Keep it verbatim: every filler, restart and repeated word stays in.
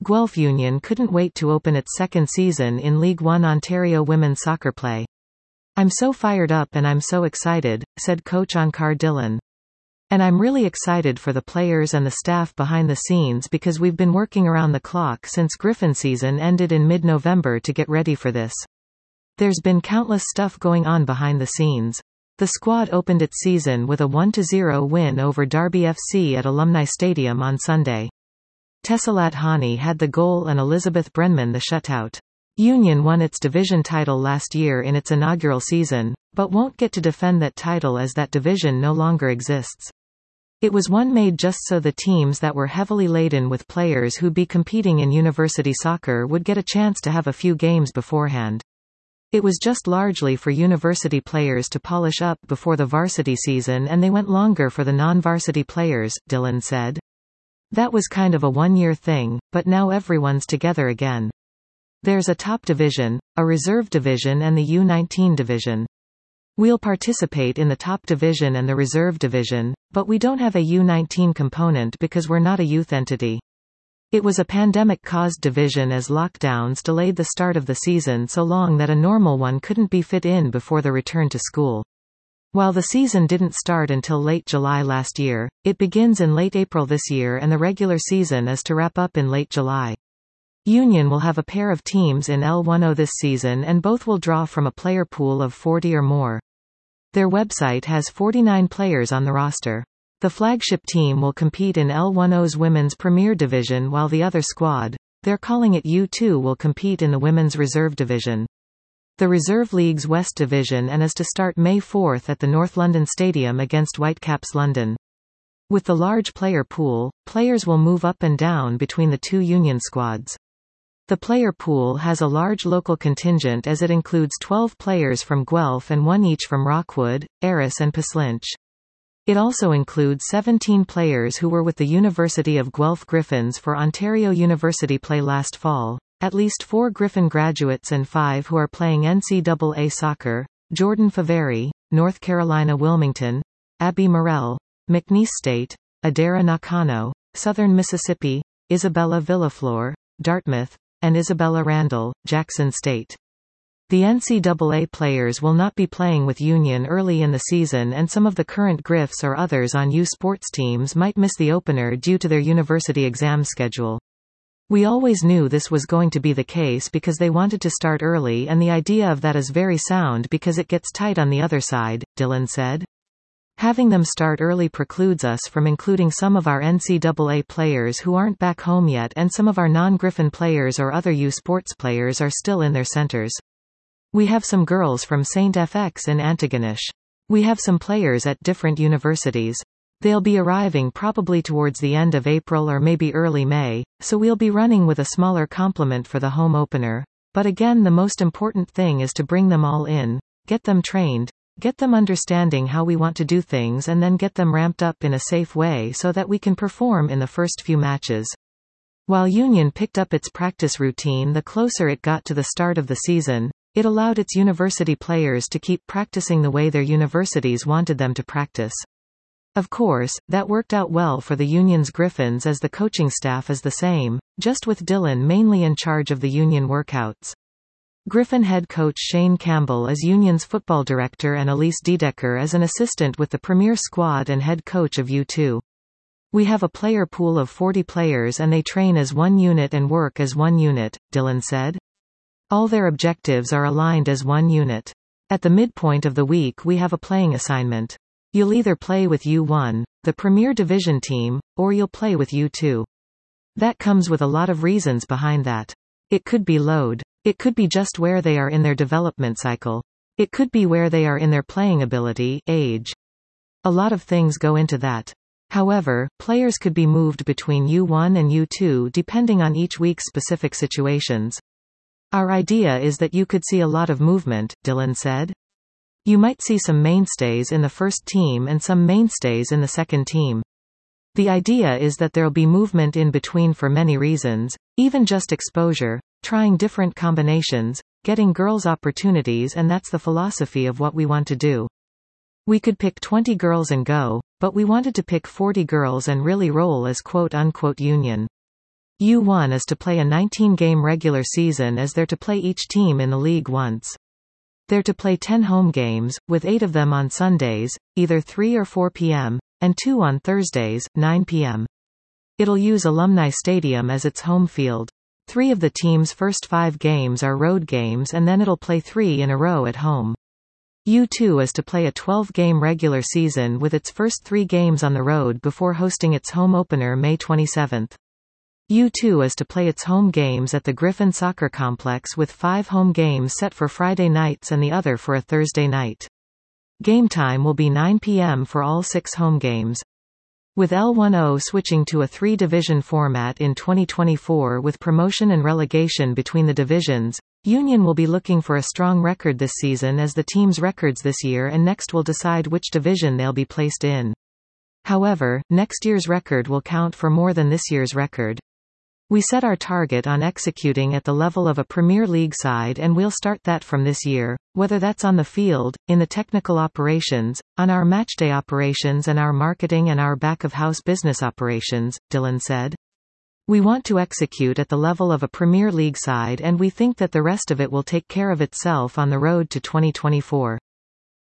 Guelph Union couldn't wait to open its second season in League One Ontario women's soccer play. "I'm so fired up and I'm so excited," said coach Onkar Dhillon. "And I'm really excited for the players and the staff behind the scenes because we've been working around the clock since Griffin season ended in mid-November to get ready for this. There's been countless stuff going on behind the scenes." The squad opened its season with a one to zero win over Derby F C at Alumni Stadium on Sunday. Tesselat Hani had the goal and Elizabeth Brenman the shutout. Union won its division title last year in its inaugural season, but won't get to defend that title as that division no longer exists. It was one made just so the teams that were heavily laden with players who'd be competing in university soccer would get a chance to have a few games beforehand. It was just largely for university players to polish up before the varsity season, and they went longer for the non-varsity players, Dhillon said. "That was kind of a one-year thing, but now everyone's together again. There's a top division, a reserve division and the U nineteen division. We'll participate in the top division and the reserve division, but we don't have a U nineteen component because we're not a youth entity. It was a pandemic-caused division as lockdowns delayed the start of the season so long that a normal one couldn't be fit in before the return to school. While the season didn't start until late July last year, it begins in late April this year and the regular season is to wrap up in late July. Union will have a pair of teams in L ten this season and both will draw from a player pool of forty or more. Their website has forty-nine players on the roster. The flagship team will compete in L ten's Women's Premier Division while the other squad, they're calling it U two, will compete in the Women's Reserve Division. The Reserve League's West Division and is to start May fourth at the North London Stadium against Whitecaps London. With the large player pool, players will move up and down between the two Union squads. The player pool has a large local contingent as it includes twelve players from Guelph and one each from Rockwood, Erris and Plislinch. It also includes seventeen players who were with the University of Guelph Griffins for Ontario University play last fall, at least four Griffin graduates and five who are playing N C double A soccer: Jordan Faveri, North Carolina Wilmington; Abby Morell, McNeese State; Adara Nakano, Southern Mississippi; Isabella Villaflor, Dartmouth; and Isabella Randall, Jackson State. The N C double A players will not be playing with Union early in the season, and some of the current Griffs or others on U Sports teams might miss the opener due to their university exam schedule. "We always knew this was going to be the case because they wanted to start early, and the idea of that is very sound because it gets tight on the other side," Dhillon said. "Having them start early precludes us from including some of our N C double A players who aren't back home yet, and some of our non-Griffin players or other U Sports players are still in their centers. We have some girls from Saint F X in Antigonish. We have some players at different universities. They'll be arriving probably towards the end of April or maybe early May, so we'll be running with a smaller complement for the home opener. But again, the most important thing is to bring them all in, get them trained, get them understanding how we want to do things, and then get them ramped up in a safe way so that we can perform in the first few matches." While Union picked up its practice routine the closer it got to the start of the season, it allowed its university players to keep practicing the way their universities wanted them to practice. Of course, that worked out well for the Union's Griffins as the coaching staff is the same, just with Dhillon mainly in charge of the Union workouts. Griffin head coach Shane Campbell is Union's football director and Elise Dedecker is an assistant with the premier squad and head coach of U two. "We have a player pool of forty players and they train as one unit and work as one unit," Dhillon said. "All their objectives are aligned as one unit. At the midpoint of the week we have a playing assignment. You'll either play with U one, the Premier Division team, or you'll play with U two. That comes with a lot of reasons behind that. It could be load. It could be just where they are in their development cycle. It could be where they are in their playing ability, age. A lot of things go into that. However, players could be moved between U one and U two depending on each week's specific situations. Our idea is that you could see a lot of movement," Dhillon said. "You might see some mainstays in the first team and some mainstays in the second team. The idea is that there'll be movement in between for many reasons, even just exposure, trying different combinations, getting girls opportunities, and that's the philosophy of what we want to do. We could pick twenty girls and go, but we wanted to pick forty girls and really roll as quote-unquote Union." U one is to play a nineteen-game regular season as they're to play each team in the league once. They're to play ten home games, with eight of them on Sundays, either three or four p m, and two on Thursdays, nine p m It'll use Alumni Stadium as its home field. Three of the team's first five games are road games and then it'll play three in a row at home. U two is to play a twelve-game regular season with its first three games on the road before hosting its home opener May twenty-seventh. U two is to play its home games at the Griffin Soccer Complex with five home games set for Friday nights and the other for a Thursday night. Game time will be nine p m for all six home games. With L ten switching to a three-division format in twenty twenty-four with promotion and relegation between the divisions, Union will be looking for a strong record this season as the team's records this year and next will decide which division they'll be placed in. However, next year's record will count for more than this year's record. We set our target on executing at the level of a Premier League side and we'll start that from this year, whether that's on the field, in the technical operations, on our matchday operations and our marketing and our back-of-house business operations, Dillon said. We want to execute at the level of a Premier League side and we think that the rest of it will take care of itself on the road to twenty twenty-four.